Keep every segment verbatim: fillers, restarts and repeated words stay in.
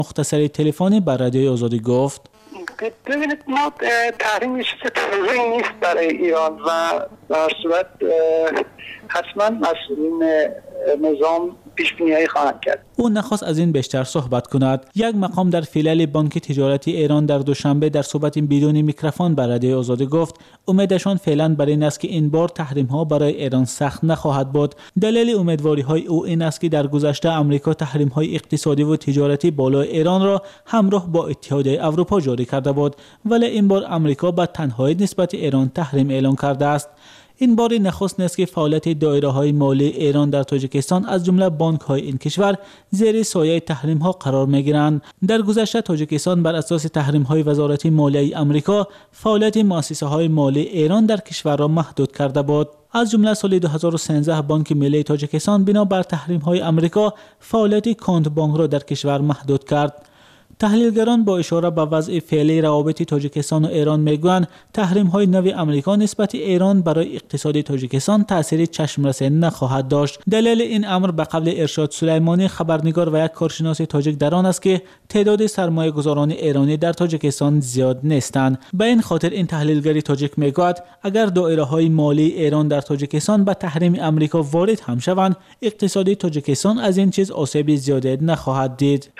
مختصری تلفنی بر رادیو آزادی گفت: ببینید ما تحریم چیز تازه‌ای نیست برای ایران و در صورت حتما مسئولین نظام پیش بینی خواهند کرد. او نخواست از این بیشتر صحبت کند. یک مقام در فیلال بانک تجارتی ایران در دوشنبه در صحبت بدون میکروفون بر رادیو آزادی گفت امیدشان فعلا بر این است که این بار تحریم ها برای ایران سخت نخواهد بود. دلیل امیدواری های او این است که در گذشته آمریکا تحریم های اقتصادی و تجارتی بالای ایران را همراه با اتحادیه اروپا جاری کرده بود، ولی این بار آمریکا به تنهایی نسبت ایران تحریم اعلام کرده است. این بار نخست نیست که فعالیت دایره‌های مالی ایران در تاجیکستان از جمله بانک‌های این کشور زیر سایه تحریم‌ها قرار می‌گیرند. در گذشته تاجیکستان بر اساس تحریم‌های وزارت مالیه آمریکا فعالیت مؤسسه‌های مالی ایران در کشور را محدود کرده بود. از جمله سال دو هزار و سیزده بانک ملی تاجیکستان بنابر تحریم‌های آمریکا فعالیت کانت بانک را در کشور محدود کرد. تحلیلگران با اشاره به وضع فعلی روابط تاجیکستان و ایران میگویند تحریم‌های نو آمریکا نسبت ایران برای اقتصاد تاجیکستان تأثیر چشمرسه نخواهد داشت. دلیل این امر به قول ارشاد سلیمانی خبرنگار و یک کارشناس تاجیک در آن است که تعداد سرمایه‌گذاران ایرانی در تاجیکستان زیاد نیستند. به این خاطر این تحلیلگر تاجیک میگوید اگر دایره‌های مالی ایران در تاجیکستان به تحریم آمریکا وارد هم شوند، اقتصاد تاجیکستان از این چیز آسیب زیاده نخواهد دید.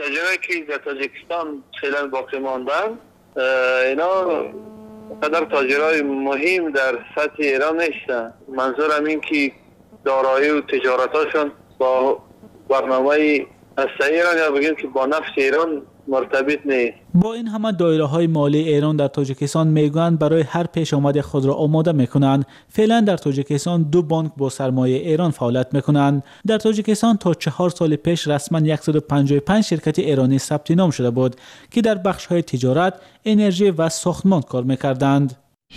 فعلا باقی ماندن اینا قدر تاجرای مهم در سطح ایران نیستن. منظورم این که دارایی و تجارتاشون با برنامه هسته ایران یا بگیم که با نفت ایران مرتبط نیست. با این همه دایره‌های مالی ایران در تاجیکستان میگویند برای هر پیش آمد خود را آماده میکنند. فعلا در تاجیکستان دو بانک با سرمایه ایران فعالیت میکنند. در تاجیکستان تا چهار سال پیش رسما صد و پنجاه و پنج شرکت ایرانی ثبت نام شده بود که در بخش‌های تجارت، انرژی و ساختمان کار میکردند.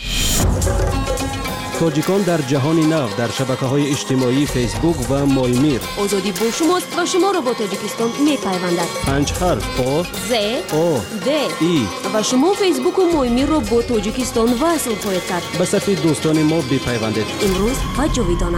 تاجیکان در جهان نو در شبکه‌های اجتماعی فیسبوک و مایمیر. آزادی با شماست و شما را با تاجیکستان می‌پیوندد. پنج حرف آ ز آ د ای و شما فیسبوک و مایمیر را با تاجیکستان وصل خواهید کرد. به صفحه دوستان ما بپیوندید. امروز و جاویدانه.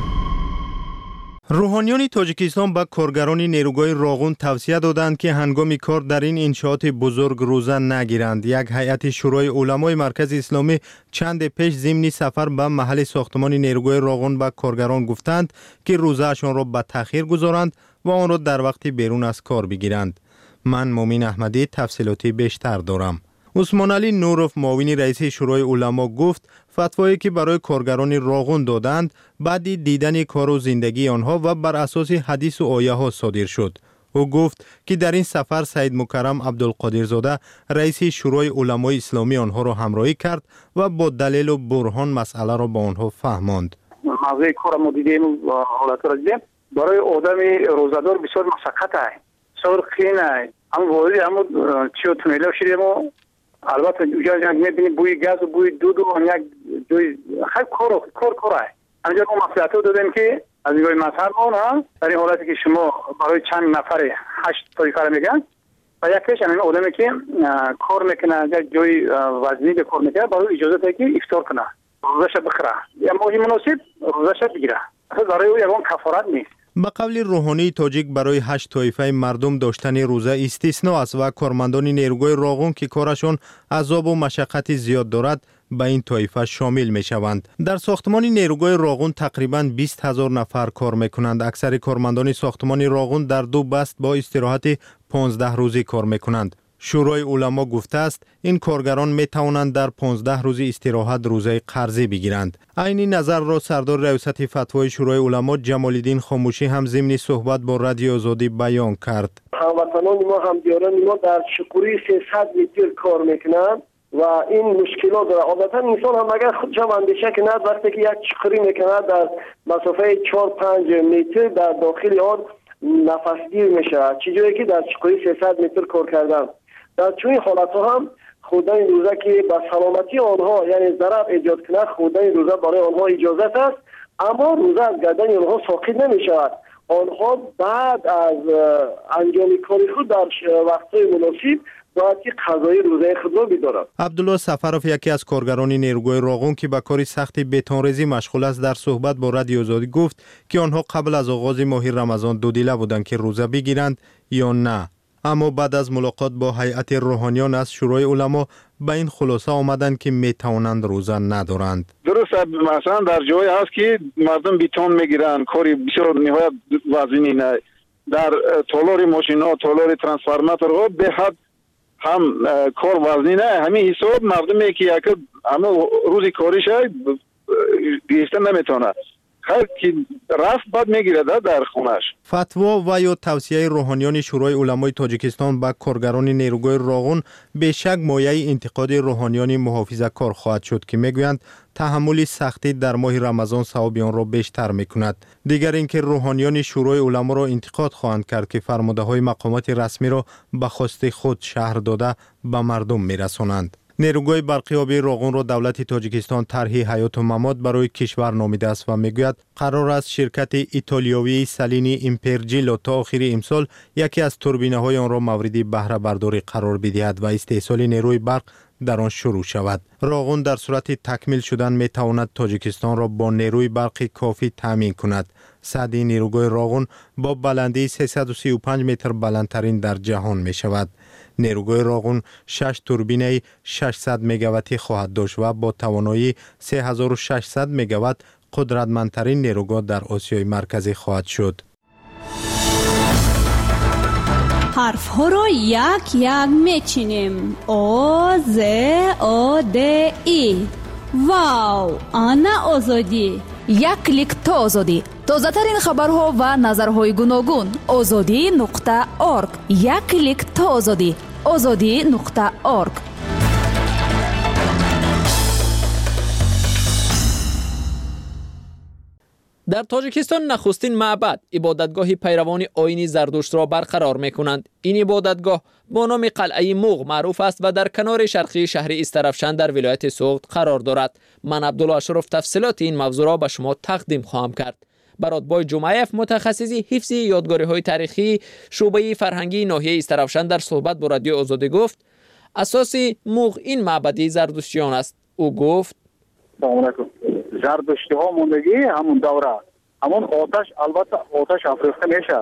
روحانیان تاجیکستان به کارگران نیروگاه راغون توصیه دادند که هنگام کار در این انشاءات بزرگ روزه نگیرند. یک هیئت شورای علمای مرکز اسلامی چند پیش ضمن سفر به محل ساختمان نیروگاه راغون به کارگران گفتند که روزهشان را به تأخیر گذارند و آن را در وقت بیرون از کار بگیرند. من مومین احمدی تفصیلاتی بیشتر دارم. عثمان علی نوروف معاون رئیس شورای علما گفت فتوایی که برای کارگران راغون دادند بعد دیدن کار و زندگی آنها و بر اساس حدیث و آیه ها صادر شد. او گفت که در این سفر سید مکرم عبدالقادرزاده رئیس شورای علمای اسلامی آنها را همراهی کرد و با دلیل و برهان مسئله را به آنها فهماند. موضوع کار ما دیدیم و حالت را دیدیم برای آدم روزدار بسیار مشقت است، بسیار قین است. اما وارد اما چیو تونله شدیم و البته اونجا یک می‌بینی بوی گاز و بوی دود و یک جوی خیلی کار کار کار است. اینجا ما مصلحت دادیم که از نگاه مذهب ما در این حالتی که شما برای چند نفر هشت طایفه میگن و یکیش همین آدمی که کار میکنه یک جای وزنی به کار میکنه برای اجازه ده که افطار کنه، روزش بخره یا موقع مناسب روزش بگیره. اصلا برای او یکان کفارت نیست. به قول روحانی تاجیک برای هشت طایفه مردم داشتن روزه استثناء است و کارمندان نیروگاه راغون که کارشان عذاب و مشقت زیاد دارد به این طایفه شامل می شوند. در ساختمان نیروگاه راغون تقریباً بیست هزار نفر کار می کنند. اکثر کارمندان ساختمان راغون در دو بست با استراحت پانزده روزی کار می کنند. شورای علما گفته است این کارگران می توانند در پانزده روز استراحت روزه قرضی بگیرند. عین نظر را سردار ریاست فتوای شورای علما جمال الدین خاموشی هم ضمن صحبت با رادیو آزادی بیان کرد. هموطنان ما همدیاران ما در شکوری سیصد متر کار میکنند و این مشکلات داره. عادتا انسان هم اگر خودش هم اندیشه کند وقتی که یک چقری میکند در مسافه چهار پنج متر در داخل آن نفسگیر میشه، چجوری که در چقری سیصد متر کار کردن. در چون حالت ها هم خودن این روزه که به سلامتی آنها یعنی ضرر ایجاد کنه خودن این روزه برای آنها اجازت است، اما روزه از گردن آنها ساقط نمی شود. آنها بعد از انجام کاری خود در وقتهای مناسب باید که قضای روزه خود را بدارد. عبدالله سفرов یکی از کارگران نیروگاه راغون که به کار سخت بتونریزی مشغول است در صحبت با رادیو آزادی گفت که آنها قبل از آغاز ماه رمضان دو دله بودند که روزه بگیرند یا نه. اما بعد از ملاقات با هیئت روحانیان از شورای علما به این خلاصه آمدند که می توانند روزه ندارند. درست، مثلا در جایی هست که مردم بیتون میگیرن، کاری بسیار نهایت وزنی نه، در تالار ماشینا، تالار ترانسفورماتورها به حد هم کار وزنی نه، همین حساب مردمی که یک همه روزی کاریش گیشته نمیتونه، خیر که رفت بعد میگیره در خونش. فتوا و یا توصیه روحانیان شورای علمای تاجیکستان به کارگران نیروگاه راغون به شک مایه انتقاد روحانیان محافظه‌کار خواهد شد که میگویند تحمل سختی در ماه رمضان ثواب آن را بیشتر میکند. دیگر اینکه روحانیان شورای علما را انتقاد خواهند کرد که فرمانده های مقامات رسمی را به خواست خود شهر داده به مردم میرسانند. نیروگاه برقی آبی راغون را دولت تاجیکستان طرح حیات و ممات برای کشور نامیده است و میگوید قرار است شرکت ایتالیایی سالینی ایمپرجیلو تا آخر امسال یکی از توربینه های آن را مورد بهره برداری قرار بدهد و استحصال نیروی برق در آن شروع شود. راغون در صورت تکمیل شدن می تواند تاجیکستان را با نیروی برق کافی تامین کند. سدی نیروگاه راغون با بلندی سیصد و سی و پنج متر بلندترین در جهان می شود. نیروگاه راغون شش توربینه ششصد مگاواتی خواهد داشت و با توانایی سه هزار و ششصد مگاوات قدرتمندترین نیروگاه در آسیای مرکزی خواهد شد. حرف ها را یک یک میچینیم. او ز او د ای. واو، آنا آزادی. یک کلیک تا آزادی. تازه ترین خبرها و نظرهای گوناگون. آزادی نقطه اورگ. یک کلیک تا آزادی. آزادی نقطه اورگ. در تاجیکستان نخستین معبد عبادتگاه پیروان آیین زردشت را برقرار می‌کنند. این عبادتگاه با نام قلعه موغ معروف است و در کنار شرقی شهر استرافشان در ولایت سوغد قرار دارد. من عبدالله اشرف تفصیلات این موضوع را به شما تقدیم خواهم کرد. برادبای جمعیف متخصص حفظ یادگاری‌های تاریخی شعبه فرهنگی ناحیه استرافشان در صحبت با رادیو آزادی گفت اساس موغ این معبد زردشتیان است. او گفت زردشتی ها موندگی همون دوره همون آتش، البته آتش افروخته میشه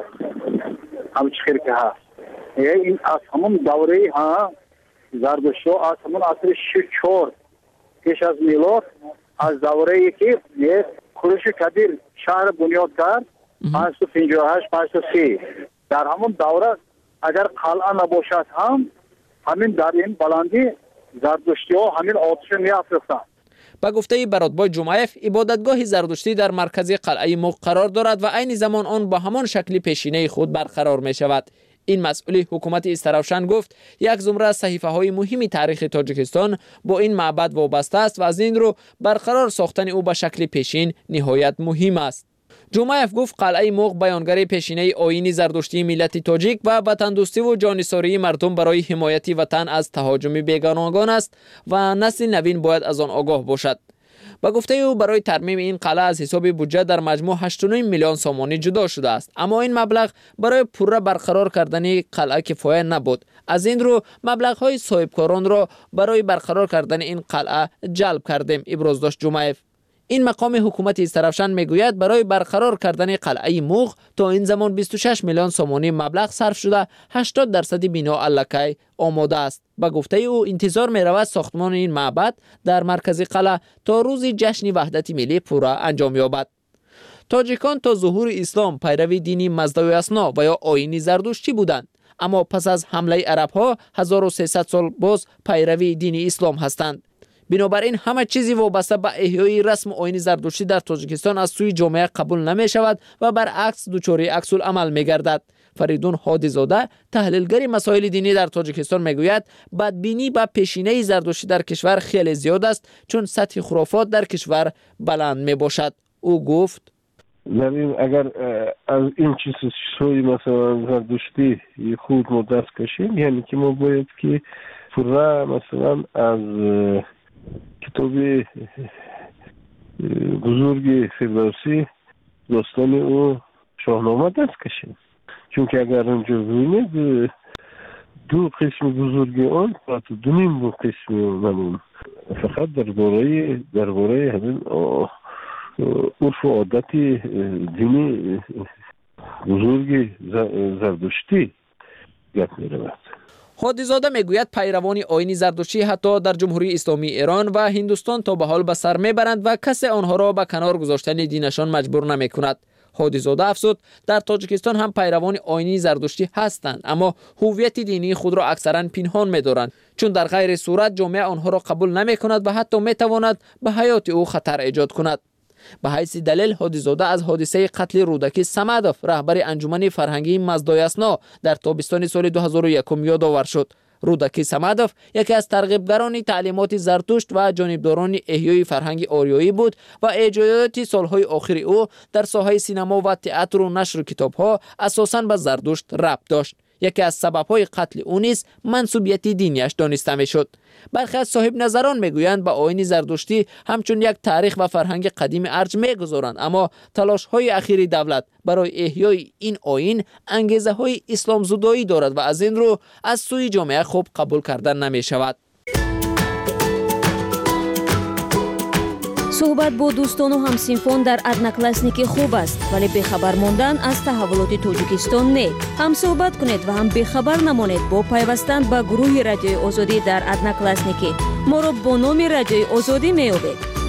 همون چخیر که هست، این از همون دوره ها زردشتی ها از همون عصر شش چهار پیش از میلاد، از دوره ای که کوروش کبیر شهر بنیاد کرد پانصد و پنجاه و هشت پانصد و سی، در همون دوره اگر قلعه نباشد هم همین در این بلندی زردشتی ها همین آتش می افروختند. با گفته برادبای جمعیف عبادتگاه زردشتی در مرکز قلعه موغ قرار دارد و عین زمان آن با همان شکل پیشینه خود برقرار می شود. این مسئول حکومت استرافشان گفت یک زمره از صحیفه های مهمی تاریخ تاجیکستان با این معبد وابسته است و از این رو برقرار ساختن او به شکل پیشین نهایت مهم است. جمعیف گفت قلعه موغ بیانگر پیشینه آیین زردشتی ملت تاجیک و وطندوستی و جانساری مردم برای حمایت وطن از تهاجم بیگانگان است و نسل نوین باید از آن آگاه باشد. با گفته او برای ترمیم این قلعه از حساب بودجه در مجموع هشت و نیم میلیون سومانی جدا شده است، اما این مبلغ برای پوره برقرار کردن قلعه کفایه نبود. از این رو مبلغ های صاحبکاران را برای برقرار کردن این قلعه جلب کردیم، ابراز داشت جمعیف. این مقام حکومت استرافشان میگوید برای برقرار کردن قلعه موغ تا این زمان بیست و شش میلیون سومانی مبلغ صرف شده، هشتاد درصد بنا الکی آماده است. با گفته او انتظار می رود ساختمان این معبد در مرکز قلعه تا روز جشن وحدت ملی پورا انجام یابد. تاجیکان تا ظهور اسلام پیروی دینی مزدا و اسنا و یا آیین زردشتی بودند، اما پس از حمله عرب ها هزار و سیصد سال باز پیروی دین اسلام هستند. بنابراین همه چیزی وابسته به احیای رسم آیین زردشتی در تاجیکستان از سوی جامعه قبول نمی شود و برعکس دچار عکس العمل می گردد. فریدون هادیزاده تحلیلگر مسائل دینی در تاجیکستان میگوید بدبینی به پیشینه زردشتی در کشور خیلی زیاد است چون سطح خرافات در کشور بلند می باشد. او گفت اگر از این چیزهای مثلا زردشتی خود ما دست کشیم، یعنی که ما باید که پورا مثلا از کتاب بزرگ فردوسی داستان او شاهنامه دست کشیم، چون که اگر اونجا ببینید دو قسم بزرگ آن و دو نیم دو قسم نمون فقط درباره درباره همین عرف و عادت دینی بزرگ زردشتی گپ می‌رود. هادیزاده میگوید پیروان آیین زردشتی حتی در جمهوری اسلامی ایران و هندوستان تا به حال به سر میبرند و کسی آنها را به کنار گذاشتن دینشان مجبور نمیکند. هادیزاده افزود در تاجیکستان هم پیروان آیین زردشتی هستند، اما هویت دینی خود را اکثرا پنهان می‌دارند، چون در غیر صورت جامعه آنها را قبول نمی‌کند و حتی می‌تواند به حیات او خطر ایجاد کند. به حیث دلیل هادیزاده از حادثه قتل رودکی صمدوف رهبر انجمن فرهنگی مزدایسنا در تابستان سال دو هزار و یک یادآور شد. رودکی صمدوف یکی از ترغیبگران تعلیمات زرتشت و جانبداران احیای فرهنگ آریایی بود و ایجادات سالهای آخر او در ساحه سینما و تئاتر و نشر کتاب‌ها اساساً به زرتشت ربط داشت. یکی از سبب‌های قتل او نیز منسوبیت دینیش دانسته می‌شد. برخی از صاحب نظران میگویند به آیین زردشتی همچون یک تاریخ و فرهنگ قدیم ارج میگذارند، اما تلاش‌های اخیر دولت برای احیای این آیین انگیزه‌های اسلام زدایی دارد و از این رو از سوی جامعه خوب قبول کردن نمی‌شود. صحبت با دوستان و همسینفان در ادناکلاسنیکی خوب است، ولی بخبر ماندن از تحولات تاجیکستان نه. هم صحبت کنید و هم بخبر نمانید با پیوستن به گروه رادیوی آزادی در ادناکلاسنیکی. ما را با نام رادیوی آزادی می‌یابید.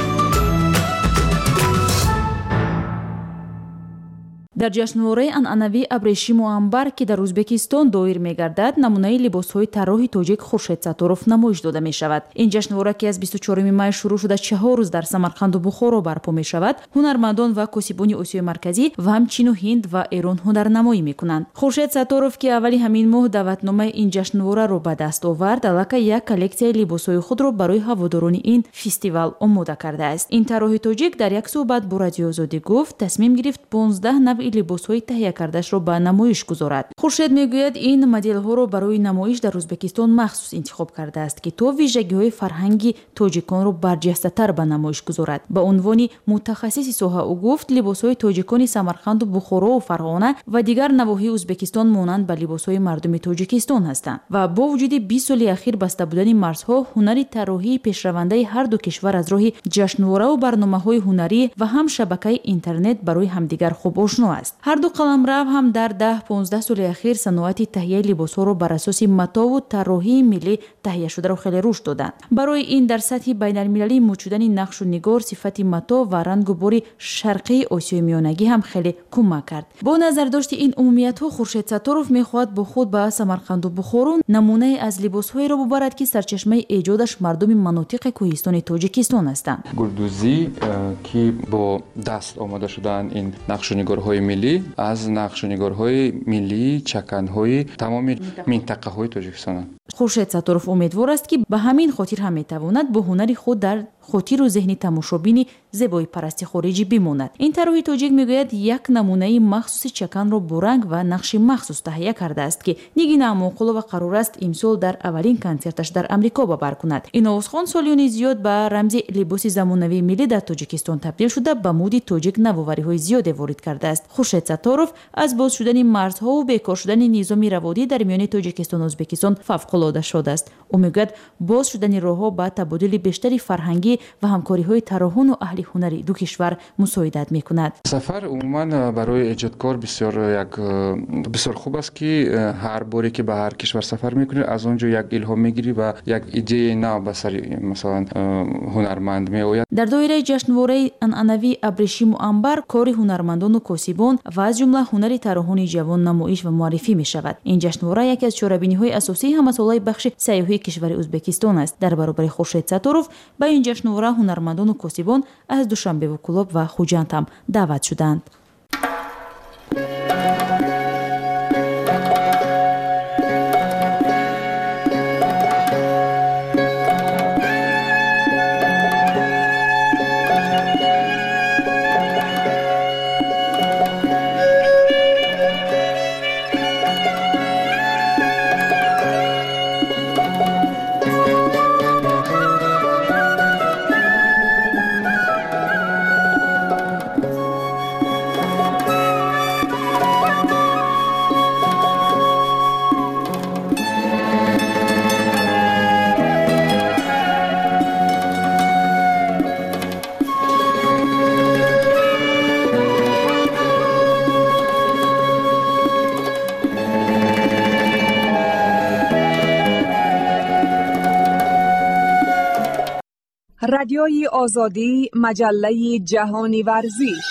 در جشنواره анъанавии абрешиму амбар ки дар ӯзбекистон доир мегардад, намунаи либосҳои тарроҳи тоҷик хуршед сатторов намоиш дода мешавад. ин ҷашнвора ки аз бисту чорум май шурӯъ шуда чаҳор рӯз дар самарқанду бухоро барпо мешавад, ҳунармандон ва косибони осиёи марказӣ ва ҳам чин ҳинд ва эрон ҳунарнамоӣ мекунанд. хуршед сатторов ки аввали ҳамин моҳ даъватномаи ин ҷашнвораро ба даст овард, аллакай як коллексияи либосҳои худро барои ҳаводорони ин фестивал омода кардааст. ин тарроҳи тоҷик дар як суҳбат бо радиои озодӣ гуфт тасмим гирифт понздаҳ навъи либосҳои таҳия кардаашро ба намоиш гузорад. хуршед мегӯяд ин моделҳоро барои намоиш дар ӯзбекистон махсус интихоб кардааст ки то вижагиҳои фарҳанги тоҷиконро барҷастатар ба намоиш гузорад. ба унвони мутахассиси соҳа ӯ гуфт либосҳои тоҷикони самарқанду бухорову фарғона ва дигар навоҳии ӯзбекистон монанд ба либосҳои мардуми тоҷикистон ҳастанд ва бо вуҷуди бист соли ахир баста будани марзҳо, ҳунари тарроҳии пешравандаи ҳарду кишвар аз роҳи ҷашнвораву барномаҳои ҳунарӣ ва ҳам шабакаи интернет барои ҳамдигар хуб ошно аст. ҳарду қаламрав ҳам дар даҳ понздаҳ соли ахир саноати таҳияи либосҳоро бар асоси матову тарроҳии миллӣ таҳияшударо хеле рушд доданд. барои ин дар сатҳи байналмилалӣ мӯҷ шудани нақшу нигор, сифати мато ва рангу бори шарқии осиёи миёнагӣ ҳам хеле кӯмак кард. бо назардошти ин умумиятҳо, хуршед сатторов мехоҳад бо худ ба самарқанду бухоро намунае аз либосҳоеро бубарад ки сарчашмаи эҷодаш мардуми манотиқи кӯҳистони тоҷикистон ҳастанд. гулдузӣ ки бо даст омода шудаанд ин нақшунигорҳои миллӣ аз нақшунигорҳои миллӣ чаканҳои тамоми минтақаҳои тоҷикистонанд. хуршед сатторов умедвор аст ки ба ҳамин хотир ҳам метавонад бо ҳунари худ дар хотиру зеҳни тамошобини зебои парасти хориҷӣ бимонад. ин тарроҳи тоҷик мегӯяд як намунаи махсуси чаканро бо ранг ва нақши махсус таҳия кардааст ки нигина амонқулова қарор аст имсол дар аввалин консерташ дар амрико ба бар кунад. ин овозхон солиёни зиёд ба рамзи либоси замонавии миллӣ дар тоҷикистон табдил шуда ба муди тоҷик навовариҳои зиёде ворид кардааст. хуршед сатторов аз боз шудани марзҳову бекор шудани низоми раводӣ дар миёни тоҷикистону ӯзбекистон фавқулода шод аст. ӯ мегӯяд боз шудани роҳҳо ба табодули бештари фарҳангӣ ва ҳамкориҳои тарроҳону аҳли ҳунари ду кишвар мусоидат мекунад. сафар умуман барои эҷодкор бисёр як бисёр хуб аст ки ҳар боре ки ба ҳар кишвар сафар мекунӣ аз он ҷо як илҳом мегирӣ ва як идеяи нав ба сари масалан ҳунарманд меояд. дар доираи ҷашнвораи анъанавии абрешиму амбар кори ҳунармандону косибон ва аз ҷумла ҳунари тарроҳони ҷавон намоиш ва муаррифӣ мешавад. ин ҷашнвора яке аз чорабиниҳои асосии ҳамасолаи бахши сайёҳии кишвари ӯзбекистон аст. дар баробари хуршед сатторов ба ин ҷашнвора ҳунармандону косибон аз душанбеву кӯлоб ва хуҷанд ҳам даъват шуданд. رادیوی آزادی، مجله جهانی ورزش.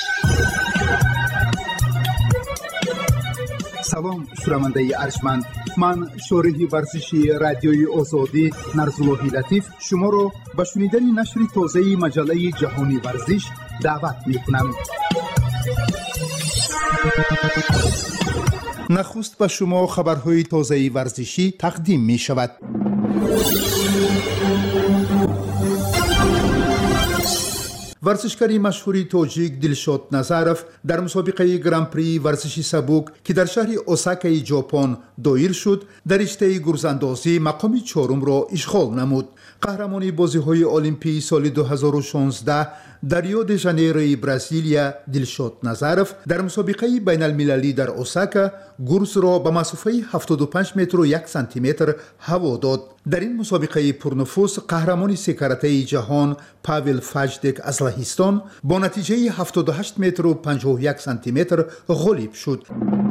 سلام شنونده ارجمند، من شارح ورزشی رادیوی آزادی نرزاللهی لطیف شما را به شنیدن نشر تازه مجله جهانی ورزش دعوت می‌کنم. نخست به شما خبرهای تازه ورزشی تقدیم می شود. ورزشکاری مشهوری تاجیک دلشاد نظرف در مسابقه گران پری ورزشی سبک که در شهر اوساکا ژاپن دایر شد، در رشته گرزاندازی مقام چهارم را اشغال نمود. قهرمان بازی‌های المپیک سال دو هزار و شانزده در ریو د ژانیروی برزیلیا دلشاد نظرف در مسابقه بین المللی در اوساکا گرز را به مسافه هفتاد و پنج متر و یک سانتی متر هوا داد. در این مسابقه پرنفوذ قهرمان سه کرته جهان پاول فاجدک از لهستان با نتیجه هفتاد و هشت متر و پنجاه و یک سانتی متر غالب شد.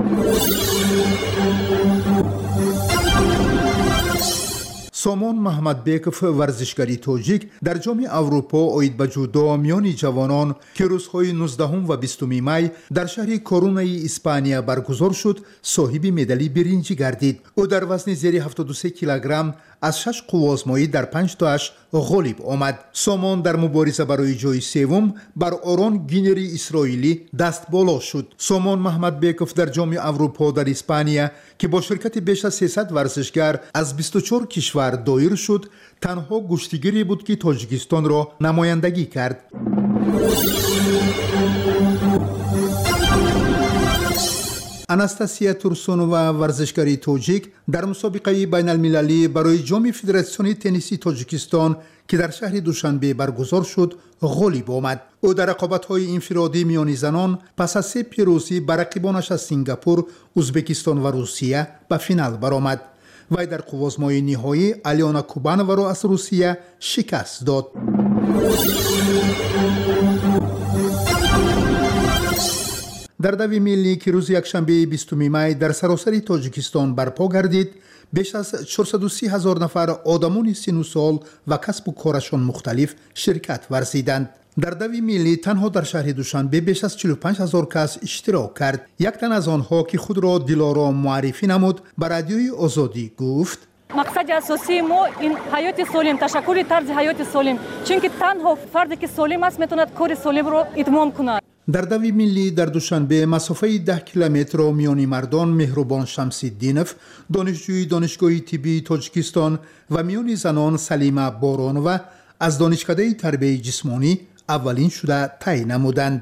سامان محمدبکوف ورزشکاری تاجیک در جام اروپا اوید به جودو میان جوانان که روزهای نوزدهم و بیستم می در شهر کورونای اسپانیا برگزار شد صاحب مدال برنجی گردید. او در وزن زیر هفتاد و سه کیلوگرم از شش قوازمایی در پنج تاش غالب آمد. سامان در مبارزه برای جای سوم بر آرون گینری اسرائیلی دست بالا شد. سامان محمدبکوف در جام اروپا در اسپانیا که با شرکت بیش از سیصد ورزشگر از بیست و چهار کشور دایر شد، تنها گشتیگیری بود که تاجیکستان را نمایندگی کرد. اناستاسیا تورسونووا ورزشکاری تاجیک در مسابقه بین المللی برای جام فدراسیون تنیسی تاجیکستان که در شهر دوشنبه برگزار شد غالب آمد. او در رقابت‌های انفرادی میان زنان پس از سه پیروزی بر رقیبانش از سنگاپور، ازبکستان و روسیه به فینال برآمد. وی در قوازمای نهایی الیانا کوبانوا را از روسیه شکست داد. در دوی ملی که روز یکشنبه بیستم می در سراسر تاجیکستان برپا گردید، بیش از چهارصد و سی هزار نفر آدمان سن و سال و کسب و کارشان مختلف شرکت ورزیدند. در دوی ملی تنها در شهر دوشنبه بیش از چهل و پنج هزار کس اشتراک کرد. یک تن از آنها که خود را دلارام معرفی نمود به رادیوی آزادی گفت: مقصد اساسی ما این حیات سالم، تشکر طرز حیات سالم، چون که تنها فردی که سالم است میتواند کار سالم را اتمام کند. در دوی ملی در دوشنبه مسافه ده کیلومتر میان مردان مهربان شمس‌الدینوف دانشجوی دانشگاه طبی تاجیکستان و میان زنان سلیمه بارانووا از دانشکده تربیت جسمانی اولین شده تعیین نمودند.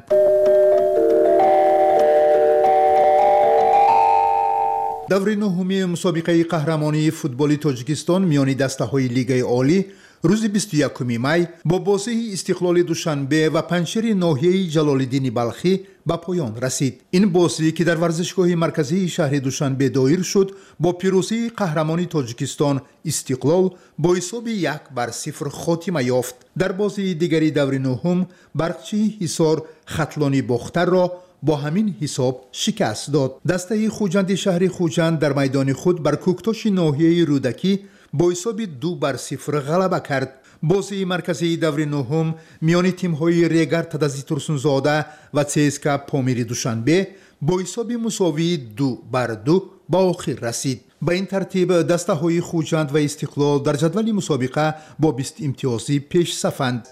دور نهمی مسابقه قهرمانی فوتبال تاجیکستان میان دسته‌های لیگ عالی روز بیست و یکم می با بازی استقلال دوشنبه و پنجشیر ناحیه جلال‌الدین بلخی به پایان رسید. این بازی که در ورزشگاه مرکزی شهر دوشنبه دایر شد با پیروزی قهرمانی تاجیکستان استقلال با حساب یک بر صفر خاتمه یافت. در بازی دیگری دور نهم برقچی حصار خطلانی باختر را با همین حساب شکست داد. دسته خوجند شهر خوجند در میدان خود بر کوکتاش ناحیه رودکی با حساب دو بر صفر غلبه کرد. بازی مرکزی دور نهم میان تیم‌های ریگر تدزی ترسونزاده و سیسکا پامیر دوشنبه با حساب مساوی دو بر دو با آخر رسید. به این ترتیب دسته‌های خوجند و استقلال در جدول مسابقه با بیست امتیازی پیش صفند.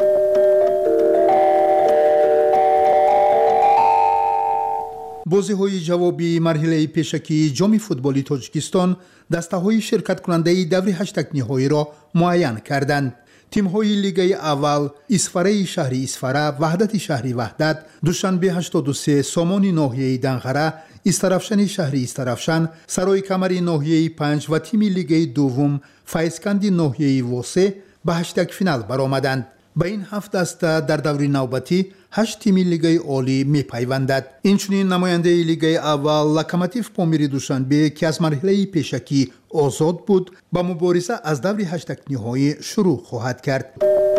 بازی‌های جوابی مرحله پیشکی جام فوتبالی تاجیکستان دسته‌های شرکت کننده دور هشتگ نهایی را معین کردند. تیم‌های لیگ اول اسفره شهری اسفره، وحدت شهری وحدت، دوشنبه هشتاد و سه، سامان ناحیه دنغره، استرافشن شهری استرافشن، سرای کمری ناحیه پنج و تیم لیگ دوم فایسکند ناحیه واسه به هشتگ فینال برآمدند. به این هفت دسته در دور نوبتی هشت تیم لیگ عالی می پیوندد. اینچنین نماینده لیگ اول لوکوموتیو پامیر دوشنبه که از مرحله پیشکی آزاد بود با مبارزه از دور هشتگ نهایی شروع خواهد کرد.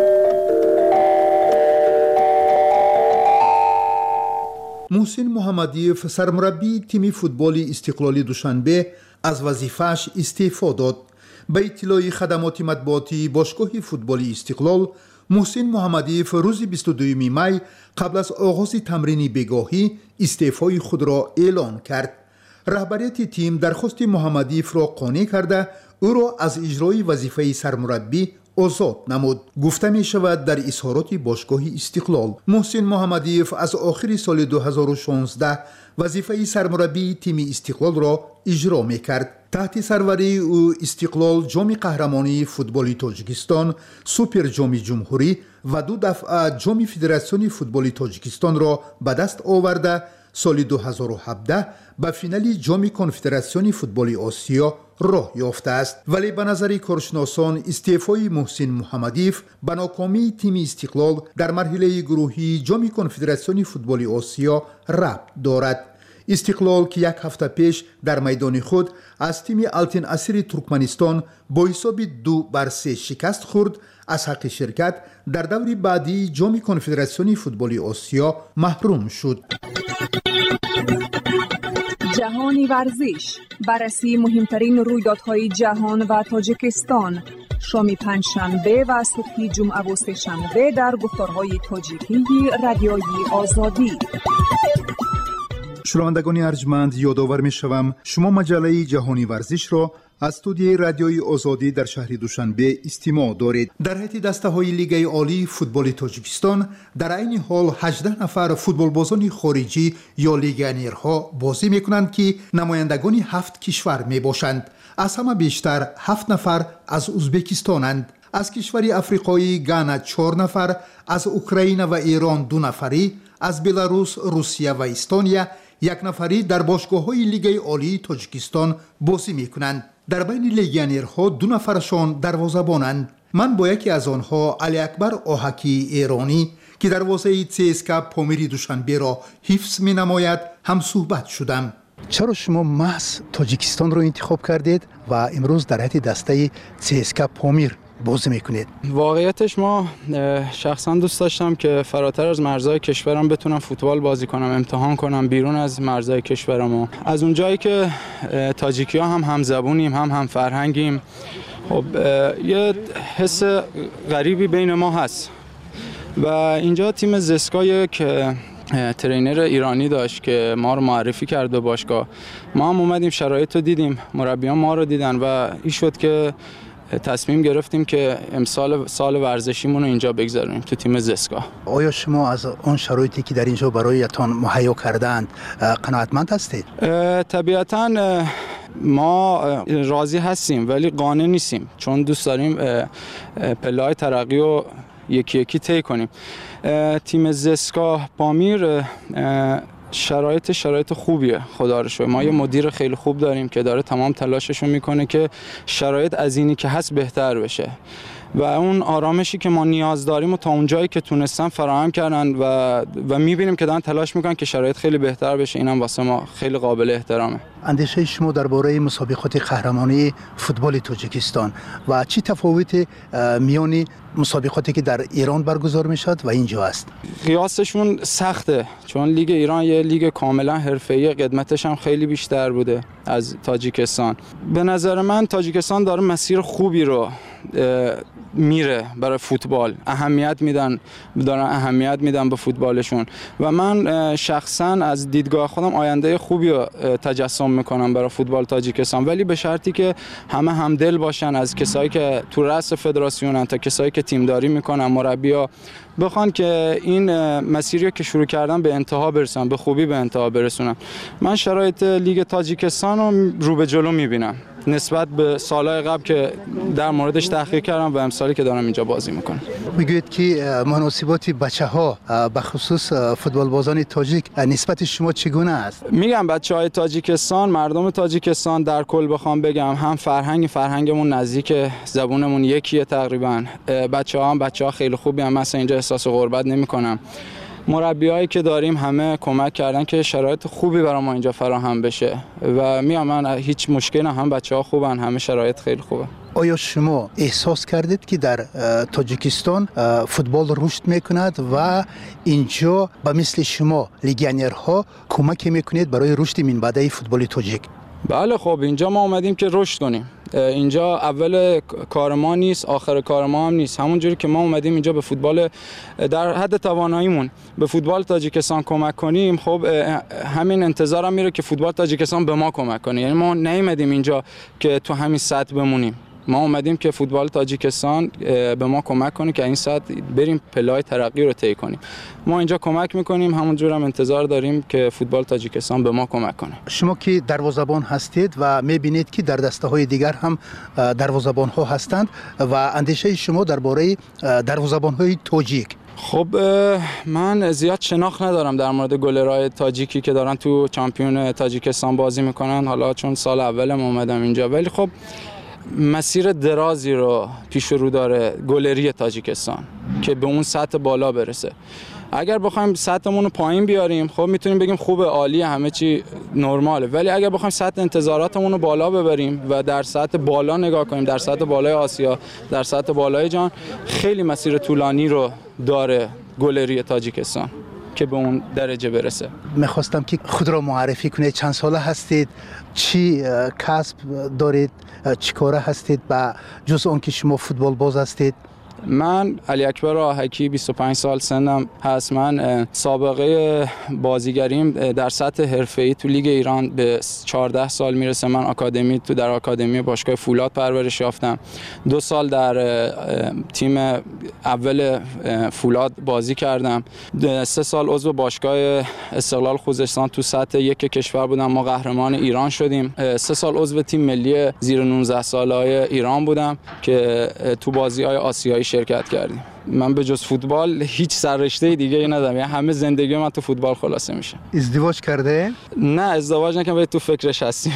محسن محمدیف سرمربی تیم فوتبال استقلالی دوشنبه از وظیفه‌اش استعفا داد. به اطلاع خدمات مطبوعاتی باشگاه فوتبال استقلال محسن محمدیف روز بیست و دوم می قبل از آغاز تمرین بگاهی استعفای خود را اعلان کرد. رهبریت تیم درخواست محمدیف را قانع کرده او را از اجرای وظیفه سرمربی آزاد نمود. گفته می شود در اظهارات باشگاه استقلال محسن محمدیف از آخر سال دو هزار و شانزده وظیفه سرمربی تیم استقلال را اجرا می کرد. تحت سروری او استقلال جام قهرمانی فوتبال تاجیکستان، سوپر جام جمهوری و دو دفعه جام فدراسیون فوتبال تاجیکستان را به دست آورده سال دو هزار و هفده به فینال جام کنفدراسیون فوتبال آسیا راه یافته است. ولی به نظر کارشناسان استعفای محسن محمدیف به ناکامی تیم استقلال در مرحله گروهی جام کنفدراسیون فوتبال آسیا ربط دارد. استقلال که یک هفته پیش در میدان خود از تیم التین اسیر ترکمنستان با حساب دو بر سه شکست خورد، از حق شرکت در دور بعدی جام کنفدراسیون فوتبال آسیا محروم شد. جهانی ورزش، بررسی مهمترین رویدادهای جهان و تاجیکستان، شام پنجشنبه و صبح جمعه و سه‌شنبه در گفتارهای تاجیکی رادیوی آزادی. شنوندگان ارجمند، یادآور می‌شوم شما مجله جهانی ورزش را از استودیوی رادیوی آزادی در شهر دوشنبه استماع دارید. در حیط دسته‌های لیگ عالی فوتبال تاجیکستان در عین حال هجده نفر فوتبالبازان خارجی یا لیگیونرها بازی می‌کنند که نمایندگان هفت کشور می‌باشند. از همه بیشتر هفت نفر از ازبکستانند. از کشور افریقایی گانا چهار نفر، از اوکراین و ایران دو نفری، از بلاروس، روسیه و استونیا یک نفری در باشگاه‌های لیگ عالی تاجیکستان بازی می‌کنند. در بین لیگیونرها دو نفرشان دروازه‌بانند. من با یکی از آنها علی اکبر آهکی ایرانی که دروازه سی اس کے پامیر دوشنبه را حفظ می‌نماید هم صحبت شدم. چرا شما محض تاجیکستان را انتخاب کردید و امروز در حیط دسته سی اس کے پامیر بازی میکنید؟ واقعیتش ما شخصا دوست داشتم که فراتر از مرزهای کشورم بتونم فوتبال بازی کنم، امتحان کنم بیرون از مرزهای کشورم. از اونجایی که تاجیکیا هم هم زبونیم هم هم فرهنگیم، خب یه حس غریبی بین ما هست و اینجا تیم زسکا یک ترینر ایرانی داشت که ما رو معرفی کرد به باشگاه. ما هم اومدیم شرایط رو دیدیم، مربیان ما رو دیدن و این شد که تصمیم گرفتیم که امسال سال ورزشیمون رو اینجا بگذاریم تو تیم زسکا. آیا شما از آن شرایطی که در اینجا برایتان مهیا کردند قناعتمند هستید؟ طبیعتاً ما راضی هستیم ولی قانع نیستیم، چون دوست داریم پله‌های ترقی رو یکی یکی طی کنیم. تیم زسکا پامیر شرایط شرایط خوبیه، خدا رو شکر. ما یه مدیر خیلی خوب داریم که داره تمام تلاششو میکنه که شرایط از اینی که هست بهتر بشه و اون آرامشی که ما نیاز داریم و تا اونجایی که تونستن فراهم کردن و و میبینیم که دارن تلاش میکنن که شرایط خیلی بهتر بشه. اینم واسه ما خیلی قابل احترامه. اندیشه شما درباره مسابقات قهرمانی فوتبال تاجیکستان و چی تفاوت میان مسابقاتی که در ایران برگزار میشد و اینجا است؟ قیاسشون سخته، چون لیگ ایران یه لیگ کاملا حرفه‌ای، قدمتش هم خیلی بیشتر بوده از تاجیکستان. به نظر من تاجیکستان داره مسیر خوبی رو میره برای فوتبال، اهمیت میدن دارن اهمیت میدن به فوتبالشون و من شخصا از دیدگاه خودم آینده خوبی رو تجسم میکنم برای فوتبال تاجیکستان، ولی به شرطی که همه همدل باشن، از کسایی که تو رأس فدراسیونن تا کسایی که تیمداری میکنن، مربی‌ها بخوان که این مسیری که شروع کردن به انتها برسن، به خوبی به انتها برسونن. من شرایط لیگ تاجیکستان رو رو به جلو میبینم نسبت به سالهای قبل که در موردش تحقیق کردم و امسالی که دارم اینجا بازی میکنم. میگوید که مناسبات بچه ها به خصوص فوتبال بازان تاجیک نسبت شما چگونه است؟ میگم بچه های تاجیکستان، مردم تاجیکستان در کل بخوام بگم هم فرهنگ فرهنگمون نزدیک، زبونمون یکیه تقریبا. بچه ها هم بچه ها خیلی خوبی هم، مثلا اینجا احساس غربت نمیکنم. مربیایی که داریم همه کمک کردن که شرایط خوبی برای ما اینجا فراهم بشه و میام من هیچ مشکلی نه، هم بچه‌ها خوبن، همه شرایط خیلی خوبه. آیا شما احساس کردید که در تاجیکستان فوتبال رشد میکند و اینجا به مثل شما لیگیونرها کمک میکنید برای رشد منبعث فوتبال تاجیک؟ بله خب اینجا ما اومدیم که رشد کنیم. اینجا اول کار ما نیست، آخر کار ما هم نیست. همونجوری که ما اومدیم اینجا به فوتبال در حد تواناییمون به فوتبال تاجیکستان کمک کنیم، خب همین انتظارم میره که فوتبال تاجیکستان به ما کمک کنه. یعنی ما نیومدیم اینجا که تو همین سطح بمونیم، ما اومدیم که فوتبال تاجیکستان به ما کمک کنه که این سطح بریم پله‌های ترقی رو طی کنیم. ما اینجا کمک میکنیم، همونجور هم انتظار داریم که فوتبال تاجیکستان به ما کمک کنه. شما که دروازه‌بان هستید و میبینید که در دسته‌های دیگر هم دروازه‌بان‌ها هستند و اندیشه شما درباره دروازه‌بان‌های تاجیک؟ خب من زیاد شناخت ندارم در مورد گلرهای تاجیکی که دارن تو چمپیون تاجیکستان بازی میکنن، حالا چون سال اولم اومدم اینجا، ولی خب مسیر درازی رو پیش رو داره گلری تاجیکستان که به اون سطح بالا برسه. اگر بخوایم سطحمون رو پایین بیاریم خب میتونیم بگیم خوبه، عالی، همه چی نرماله، ولی اگر بخوایم سطح انتظاراتمون رو بالا ببریم و در سطح بالا نگاه کنیم، در سطح بالای آسیا، در سطح بالای جهان، خیلی مسیر طولانی رو داره گلری تاجیکستان که به اون درجه برسه. میخواستم که خود را معرفی کنید، چند ساله هستید، چی کسب دارید، چی کاره هستید و جز اون که شما فوتبال باز هستید؟ من علی اکبر آهکی، بیست و پنج سال سنم هست. من سابقه بازیگریم در سطح حرفه‌ای تو لیگ ایران به چهارده سال میرسه. من آکادمی تو در آکادمی باشگاه فولاد پرورش یافتم. دو سال در تیم اول فولاد بازی کردم. سه سال عضو باشگاه استقلال خوزستان تو سطح یک کشور بودم، ما قهرمان ایران شدیم. سه سال عضو تیم ملی زیر نوزده ساله‌های ایران بودم که تو بازی‌های آسیایی شرکت کردیم. من به جز فوتبال هیچ سررشته دیگه ای ندارم، یعنی همه زندگی من تو فوتبال خلاصه میشه. ازدواج کرده؟ نه ازدواج نکردم، ولی تو فکرش هستیم.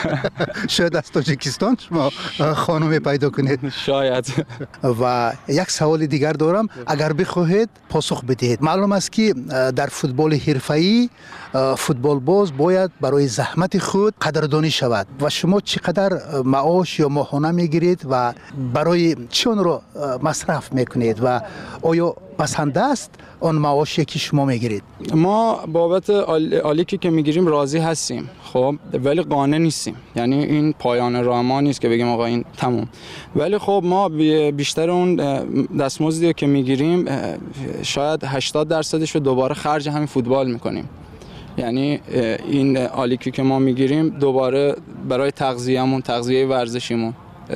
شاید از تاجیکستان شما خانم پیدا کنید. شاید. و یک سوال دیگر دارم، اگر بخواهید پاسخ بدهید. معلوم است که در فوتبال حرفه‌ای فوتبال باز باید برای زحمت خود قدردانی شود و شما چقدر معاش یا ماهانه میگیرید و برای چی اون رو مصرف میکنید و آیا پسنده است آن معاشی که شما میگیرید؟ ما بابت آلیکی که میگیریم راضی هستیم، خب، ولی قانع نیستیم. یعنی این پایان راه ما نیست که بگیم آقا این تموم. ولی خب ما بیشتر اون دستمزدی که میگیریم شاید هشتاد درصدش رو دوباره خرج همین فوتبال میکنیم. یعنی این آلیکی که ما میگیریم دوباره برای تغذیه‌مون، تغذیه ورزشیمون،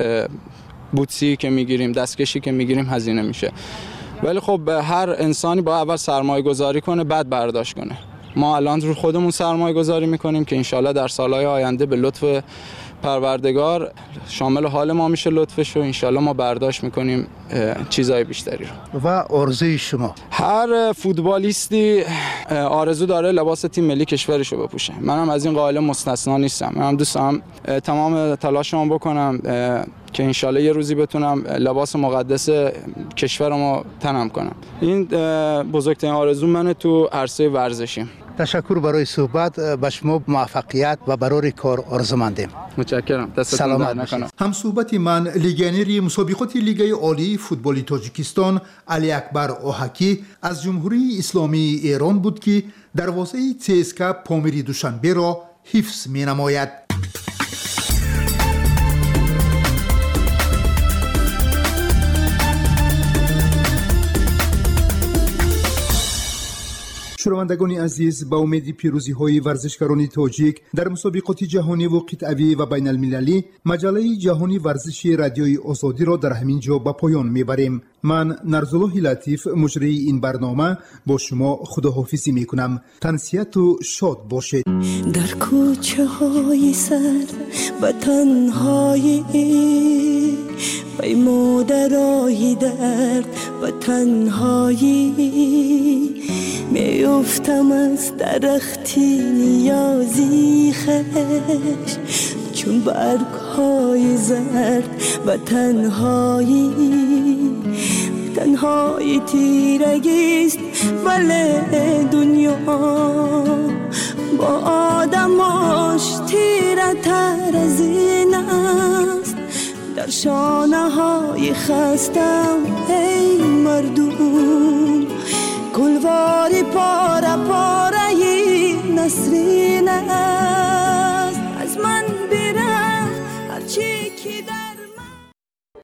بوتسی که میگیریم، دستکشی که میگیریم هزینه میشه. ولی خب هر انسانی با اول سرمایه گذاری کنه بعد برداشت کنه. ما الان رو خودمون سرمایه گذاری میکنیم که انشالله در سالهای آینده به لطف پروردگار شامل حال ما میشه لطفش و انشالله ما برداشت میکنیم چیزای بیشتری رو. و آرزوی شما؟ هر فوتبالیستی آرزو داره لباس تیم ملی کشورش رو بپوشه. منم از این قائل مستثنا نیستم. منم دوست دارم تمام تلاشمو بکنم که انشالله یه روزی بتونم لباس مقدس کشورمو تنم کنم. این بزرگترین آرزو منه تو عرصه ورزشی. تشکر برای صحبت، به شما موفقیت و برای کار آرزومندیم. متشکرم. دستتون درد نکنه. هم صحبت من لیگنری مسابقات لیگ عالی فوتبال تاجیکستان علی اکبر آهکی از جمهوری اسلامی ایران بود که دروازه سی اس کے پامیری دوشنبه را حفظ می نماید. شنوندگان عزیز، با امید پیروزی های ورزشکاران تاجیک در مسابقات جهانی و قطعی و بین المللی، مجله جهانی ورزشی رادیوی آزادی را در همین جا به پایان میبریم. من نرزالله لطیف مجری این برنامه با شما خداحافظی میکنم. تنسیت و شاد باشید. در کوچه های سر و تنهایی پیمودرای درد و تنهایی میافتم از درختی نیازی خش چون برگ های زرد و تنهایی تنهایی تیرگیست ولی دنیا با آدماش تیره تر از این است. در شانه های خستم ای مردم گلواری پاره پاره نسرین است. از من یکی در